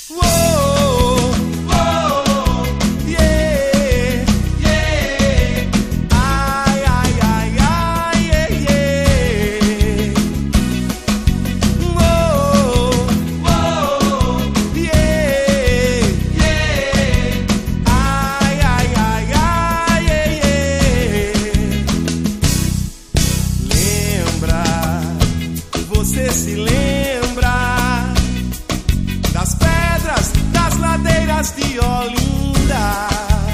Você se lembra das pedras, das ladeiras de Olinda?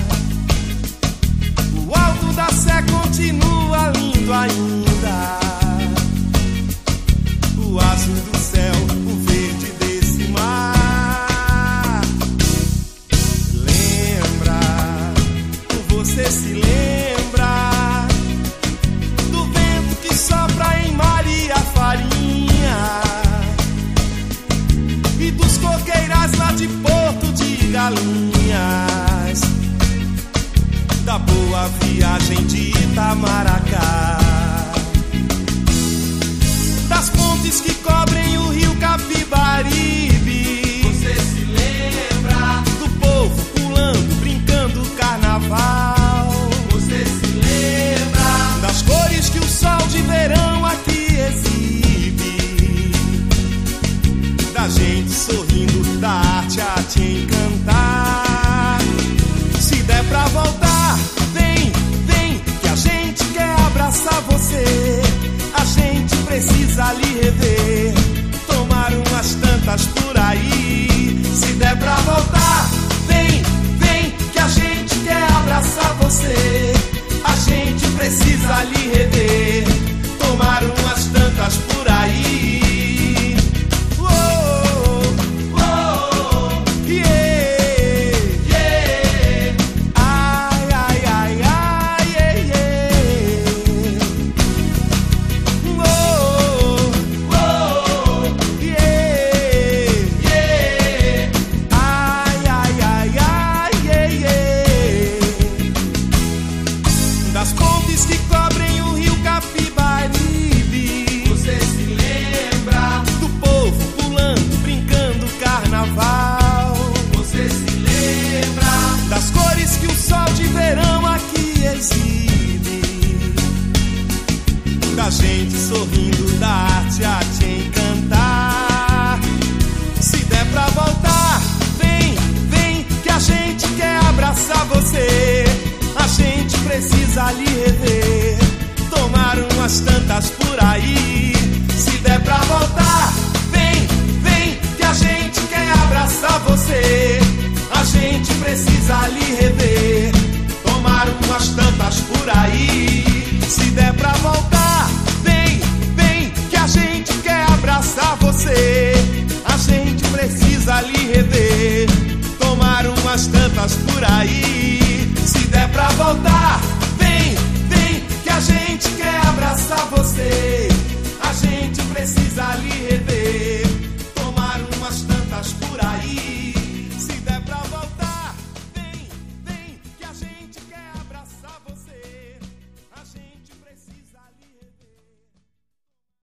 O alto da Sé continua lindo ainda. O azul do céu, o verde desse mar. Lembra, você se lembra do vento que sopra em Maria Farinha e dos coqueirais lá de Porto de Galinhas, da boa viagem de Itamaracá, das pontes que cobrem o rio Capibaribe. Você se lembra do povo pulando, brincando carnaval. Você se lembra das cores que o sol de verão aqui exibe, da gente sorrindo, da arte a te encantar. Se der pra voltar, vem, vem, que a gente quer abraçar você. A gente precisa lhe rever, tomar umas tantas por aí. Se der pra voltar, vem, vem, que a gente quer abraçar você. A gente precisa lhe rever, tomar umas tantas por aí. Das pontes que cobrem o rio Capibaribe. Você se lembra do povo pulando, brincando carnaval. Você se lembra das cores que o sol de verão aqui exibe, da gente sorrindo, da arte a te encantar. Se der pra voltar, vem, vem, que a gente quer abraçar você. A gente precisa lhe rever, tomar umas tantas por aí. Se der pra voltar, vem, vem, que a gente quer abraçar você. A gente precisa lhe rever, tomar umas tantas por aí. Se der pra voltar, vem, vem, que a gente quer abraçar você. A gente precisa lhe rever, tomar umas tantas por aí. Se der pra voltar, vem, vem, que a gente quer abraçar você. A gente precisa lhe rever.